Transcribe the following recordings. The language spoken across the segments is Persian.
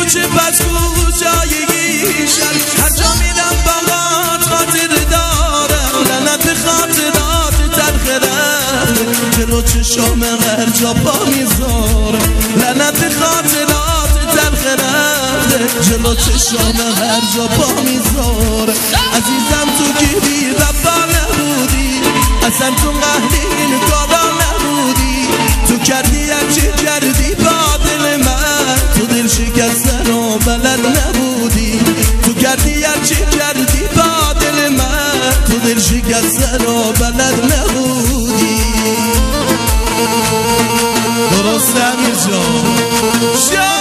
کوچه پس کوچه گیشن هر جا میرم باهات خاطر دارم لعنت خاطرات تلخ رفته جلو چشام هر جا پا میذارم لعنت خاطرات تلخ رفته جلو چشام هر جا پا میذارم عزیزم تو که بی وفا نبودی اصلا تو قهر این کارا نبودی تو کردی هرچی کردی با دل من تو دل شکستن و بلد نبودی تو کردی هرچی کردی با دل من تو دل شکستن و بلد نبودی درست امیر جان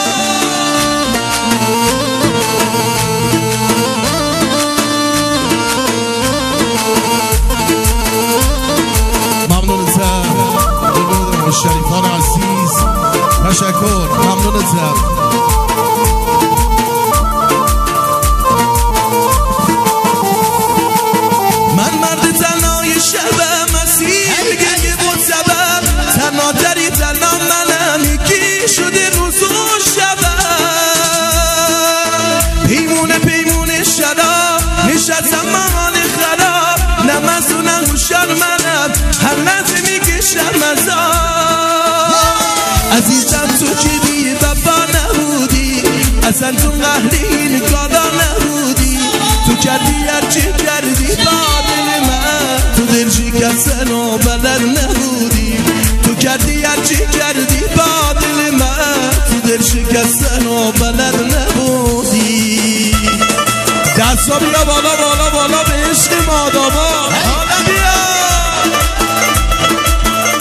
شریفان عزیز تشکر ممنونتم من مرد تنهای شبم مسیح گنگ بود سبب تنها داری تنها منم یکی شده روز و شبم پیمونه شراب نشستم مهان خراب نمزونم هوشار منم هر لحظه میکشم عزیزم تو که بی وفا نبودی اصلا تو قهر این کارا نبودی تو کردی هرچی کردی با دل من تو دل شکستن و بلد نبودی تو کردی هرچی کردی با دل من تو دل شکستن